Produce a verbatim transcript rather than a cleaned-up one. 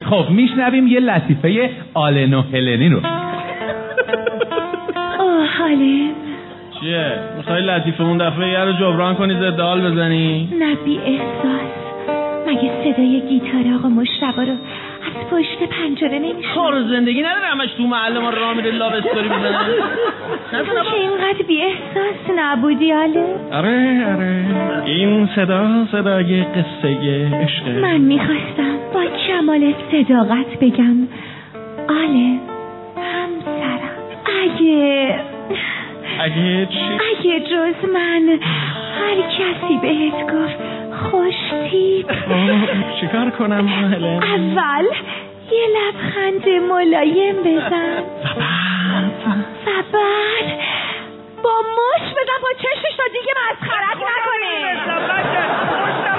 خب میشنویم یه لطیفه آلن و هلنی رو. آه آلن چیه؟ میخوای لطیفه اون دفعه یه رو جبران کنی ضد حال بزنی؟ نه بی احساس. مگه صدای گیتار آقا مشتبه رو از پشت پنجره نمیشه؟ کار زندگی نداره همش تو محل ما راه میره لاو استوری بزنه. که اینقدر بی احساس نبودی آله؟ آره آره این صدا صدای قصه عشق. من میخواستم با کمال صداقت بگم آله همسرم اگه اگه چی؟ اگه جز من هر کسی بهت گفت خوشتیپ چیکار کنم هلن؟ اول یه لبخند ملایم بزن و بعد با مش بزن با چشمش تا دیگه مسخرت نکنه.